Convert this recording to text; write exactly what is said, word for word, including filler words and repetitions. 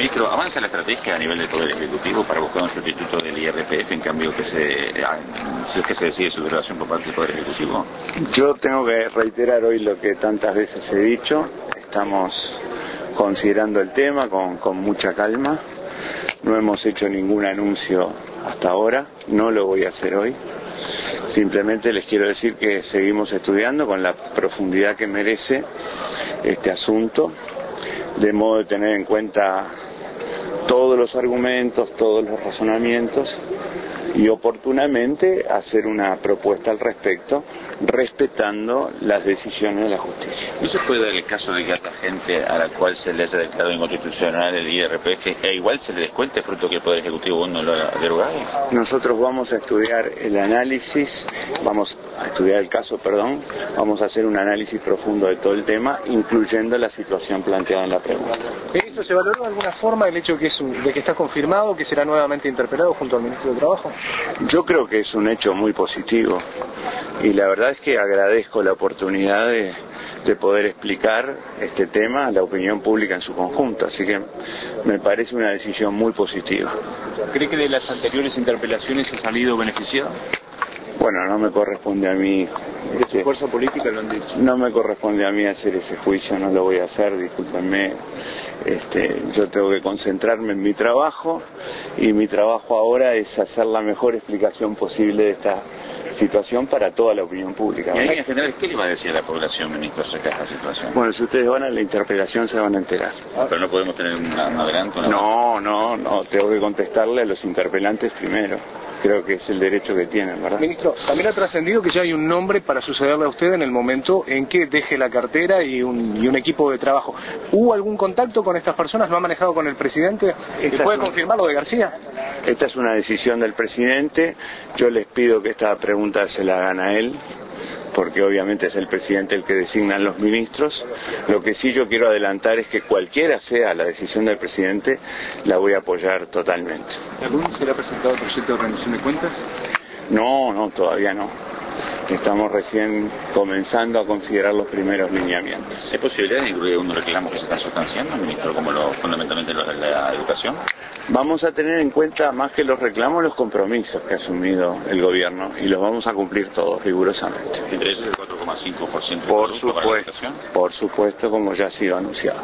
Ministro, ¿avanza la estrategia a nivel del Poder Ejecutivo para buscar un sustituto del I R P F en cambio que se, si es que se decide su derogación por parte del Poder Ejecutivo? Yo tengo que reiterar hoy lo que tantas veces he dicho. Estamos considerando el tema con, con mucha calma. No hemos hecho ningún anuncio hasta ahora, no lo voy a hacer hoy. Simplemente les quiero decir que seguimos estudiando con la profundidad que merece este asunto, de modo de tener en cuenta todos los argumentos, todos los razonamientos y oportunamente hacer una propuesta al respecto, respetando las decisiones de la justicia. ¿No se puede dar el caso de que haya gente a la cual se le haya declarado inconstitucional el I R P F e igual se le descuente fruto que el Poder Ejecutivo aún no lo ha derogado? Nosotros vamos a estudiar el análisis, vamos a estudiar el caso, perdón, vamos a hacer un análisis profundo de todo el tema, incluyendo la situación planteada en la pregunta. ¿Esto se valoró de alguna forma el hecho que es un, de que está confirmado que será nuevamente interpelado junto al Ministro de Trabajo? Yo creo que es un hecho muy positivo y la verdad es que agradezco la oportunidad de, de poder explicar este tema a la opinión pública en su conjunto, así que me parece una decisión muy positiva. ¿Cree que de las anteriores interpelaciones ha salido beneficiado? Bueno, no me corresponde a mí. ¿De su fuerza política lo han dicho? No me corresponde a mí hacer ese juicio, no lo voy a hacer, discúlpenme. Este, yo tengo que concentrarme en mi trabajo y mi trabajo ahora es hacer la mejor explicación posible de esta situación para toda la opinión pública. Y ahí en general, ¿qué le va a decir a la población, ministro, acerca de esta situación? Bueno, si ustedes van a la interpelación se van a enterar. Ah, pero no podemos tener un, un adelanto. Una no, no, no, tengo que contestarle a los interpelantes primero. Creo que es el derecho que tienen, ¿verdad? Ministro, también ha trascendido que ya hay un nombre para sucederle a usted en el momento en que deje la cartera y un, y un equipo de trabajo. ¿Hubo algún contacto con estas personas? ¿Lo ha manejado con el presidente? ¿Puede confirmar lo de García? Esta es una decisión del presidente. Yo les pido que esta pregunta se la hagan a él, porque obviamente es el presidente el que designa los ministros. Lo que sí yo quiero adelantar es que cualquiera sea la decisión del presidente, la voy a apoyar totalmente. ¿Algún será presentado el proyecto de rendición de cuentas? No, no, todavía no. Estamos recién comenzando a considerar los primeros lineamientos. ¿Hay posibilidad de incluir unos reclamos que se están sustanciando, ministro, como lo, fundamentalmente los de la educación? Vamos a tener en cuenta, más que los reclamos, los compromisos que ha asumido el gobierno y los vamos a cumplir todos rigurosamente. ¿Entre ellos el cuatro coma cinco por ciento por para la supuesto, educación? Por supuesto, como ya ha sido anunciado.